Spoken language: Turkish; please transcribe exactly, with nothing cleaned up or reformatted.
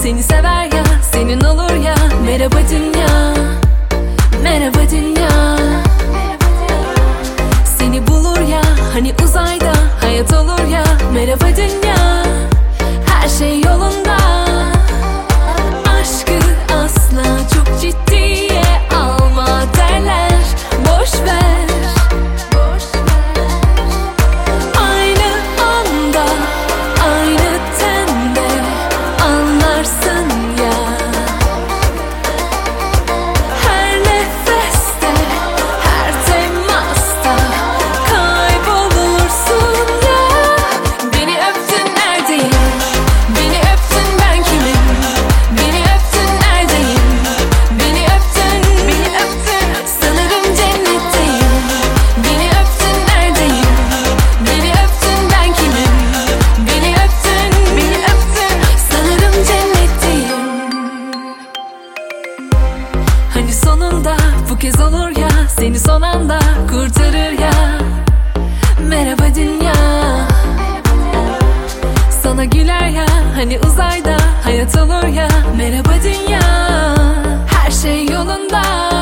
seni sever ya, senin olur ya. Merhaba dünya, merhaba dünya. Seni bulur ya, hani uzayda hayat olur ya. Merhaba dünya, her şey yolunda. Aşkı asla çok ciddiye alma derler. Boş ver, boş ver. Aynı anda, aynı tende anlarsın ya. Her nefeste, her temasta kaybolursun ya. Beni öptün neredeyim? Beni öptün ben kimim? Beni öptün neredeyim? Beni öptün, beni öptün. Sanırım cennetteyim. Beni öptün neredeyim? Beni öptün ben kimim? Beni öptün, beni öptün. Sanırım cennetteyim. Hani sonunda bu kez olur ya, seni son anda kurtarır ya. Merhaba dünya, sana güler ya, hani uzayda hayat olur ya. Merhaba dünya, her şey yolunda.